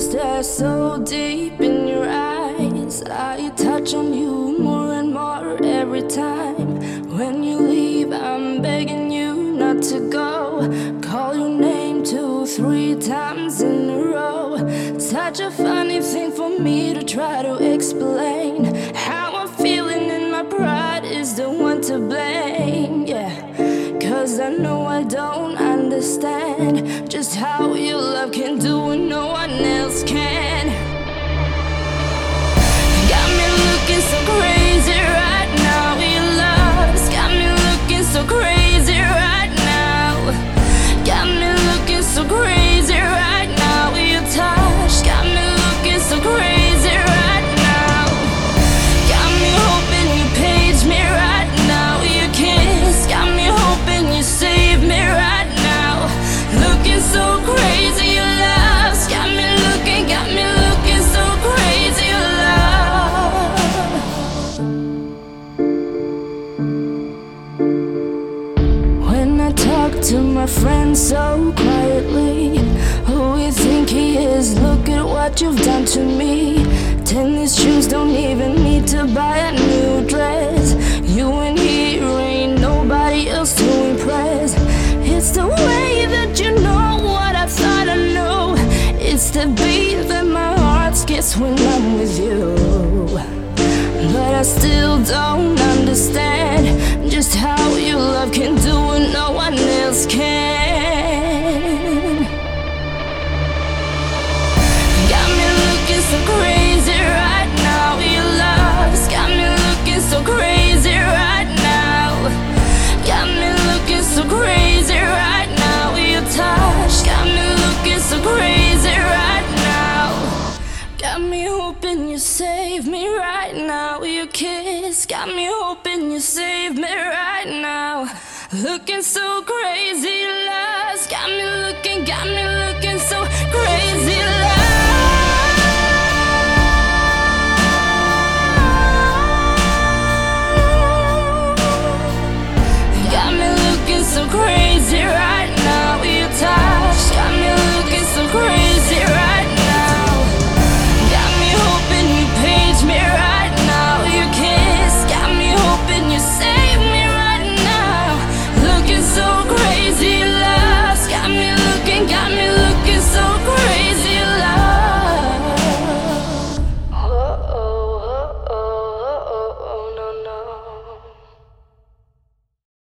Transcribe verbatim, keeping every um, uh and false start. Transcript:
Stare so deep in your eyes. I touch on you more and more every time. When you leave, I'm begging you not to go. Call your name two, three times in a row. Such a funny thing for me to try to explain. How I'm feeling and my pride is the one to blame. Yeah, cause I know I don't understand just how your love can do what no one else can. Got me looking so crazy right now. Your love's got me looking so crazy right now. Got me looking so crazy right now. Your touch got me looking so crazy right now. Got me hoping you page me right now. Your kiss got me hoping you save me right now. Looking so crazy, your love's got me looking, got me looking so crazy, your love. When I talk to my friends so quietly, who you think he is? Look at what you've done to me. Tennis shoes don't even need to buy a new dress. You and here ain't nobody else to impress. It's the way that you know what I thought I knew. It's the beat that my heart skips when I'm with you. But I still don't understand just how your love can do what no one else can. Got me looking so crazy right now. Your love's got me looking so crazy right now. Got me looking so crazy right now. Your touch got me looking so crazy right now. Got me hoping you save me right now. Your kiss got me hoping you save me right now. Looking so crazy, your love's got me looking, got me